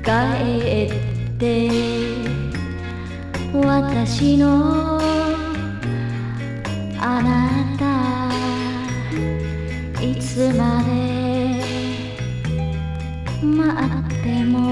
帰って私のあなたいつまで待っても